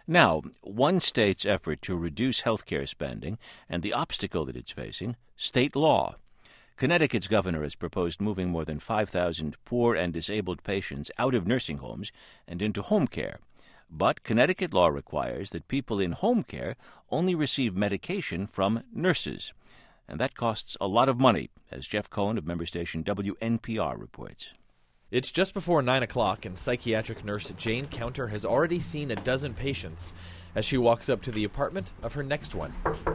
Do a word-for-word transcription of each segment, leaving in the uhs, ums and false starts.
Now, one state's effort to reduce health care spending and the obstacle that it's facing, state law. Connecticut's governor has proposed moving more than five thousand poor and disabled patients out of nursing homes and into home care. But Connecticut law requires that people in home care only receive medication from nurses. And that costs a lot of money, as Jeff Cohen of member station W N P R reports. It's just before nine o'clock, and psychiatric nurse Jane Counter has already seen a dozen patients as she walks up to the apartment of her next one.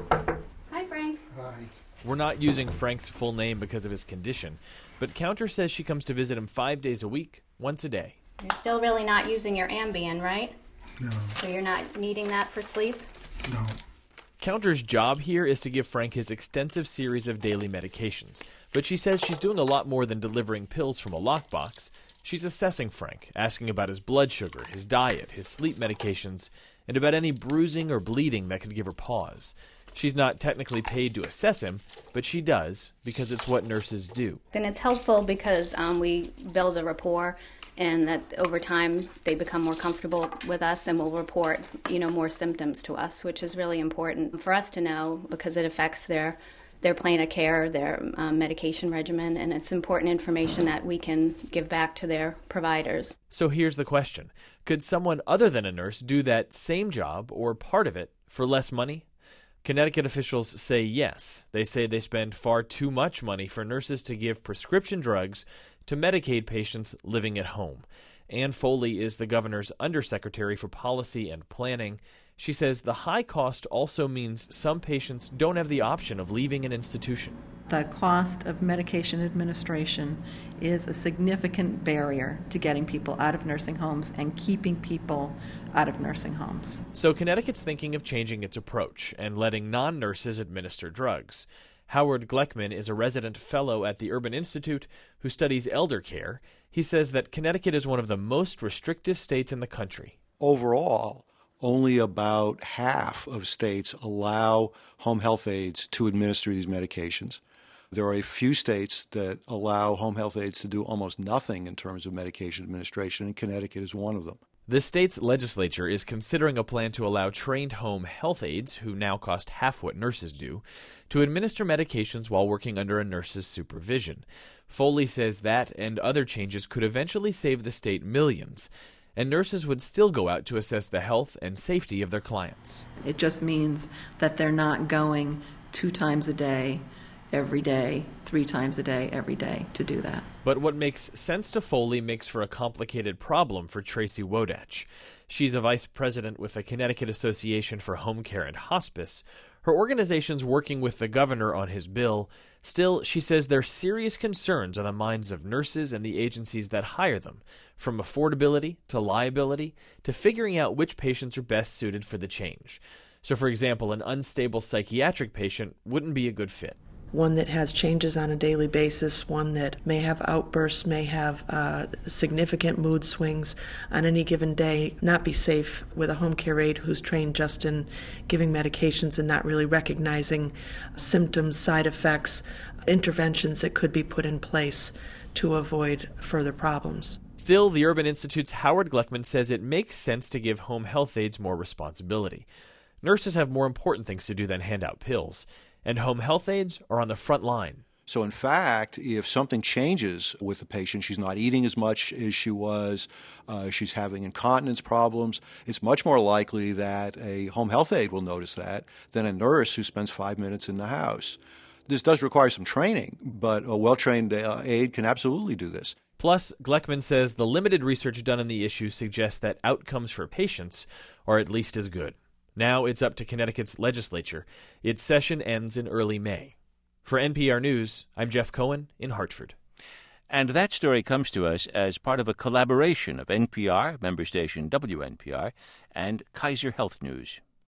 Hi, Frank. Hi. We're not using Frank's full name because of his condition, but Counter says she comes to visit him five days a week, once a day. You're still really not using your Ambien, right? No. So you're not needing that for sleep? No. Counter's job here is to give Frank his extensive series of daily medications, but she says she's doing a lot more than delivering pills from a lockbox. She's assessing Frank, asking about his blood sugar, his diet, his sleep medications, and about any bruising or bleeding that could give her pause. She's not technically paid to assess him, but she does because it's what nurses do. Then it's helpful because um, we build a rapport, and that over time they become more comfortable with us and will report, you know, more symptoms to us, which is really important for us to know because it affects their their plan of care, their um, medication regimen, and it's important information that we can give back to their providers. So here's the question. Could someone other than a nurse do that same job or part of it for less money? Connecticut officials say yes. They say they spend far too much money for nurses to give prescription drugs to Medicaid patients living at home. Ann Foley is the governor's undersecretary for policy and planning. She says the high cost also means some patients don't have the option of leaving an institution. The cost of medication administration is a significant barrier to getting people out of nursing homes and keeping people out of nursing homes. So Connecticut's thinking of changing its approach and letting non-nurses administer drugs. Howard Gleckman is a resident fellow at the Urban Institute who studies elder care. He says that Connecticut is one of the most restrictive states in the country. Overall, only about half of states allow home health aides to administer these medications. There are a few states that allow home health aides to do almost nothing in terms of medication administration, and Connecticut is one of them. The state's legislature is considering a plan to allow trained home health aides, who now cost half what nurses do, to administer medications while working under a nurse's supervision. Foley says that and other changes could eventually save the state millions, and nurses would still go out to assess the health and safety of their clients. It just means that they're not going two times a day, every day, three times a day, every day to do that. But what makes sense to Foley makes for a complicated problem for Tracy Wodach. She's a vice president with the Connecticut Association for Home Care and Hospice. Her organization's working with the governor on his bill. Still, she says there are serious concerns on the minds of nurses and the agencies that hire them, from affordability to liability to figuring out which patients are best suited for the change. So, for example, an unstable psychiatric patient wouldn't be a good fit. One that has changes on a daily basis, one that may have outbursts, may have uh, significant mood swings on any given day, not be safe with a home care aide who's trained just in giving medications and not really recognizing symptoms, side effects, interventions that could be put in place to avoid further problems. Still, the Urban Institute's Howard Gleckman says it makes sense to give home health aides more responsibility. Nurses have more important things to do than hand out pills, and home health aides are on the front line. So in fact, if something changes with the patient, she's not eating as much as she was, uh, she's having incontinence problems, it's much more likely that a home health aide will notice that than a nurse who spends five minutes in the house. This does require some training, but a well-trained uh, aide can absolutely do this. Plus, Gleckman says the limited research done on the issue suggests that outcomes for patients are at least as good. Now it's up to Connecticut's legislature. Its session ends in early May. For N P R News, I'm Jeff Cohen in Hartford. And that story comes to us as part of a collaboration of N P R, member station W N P R, and Kaiser Health News.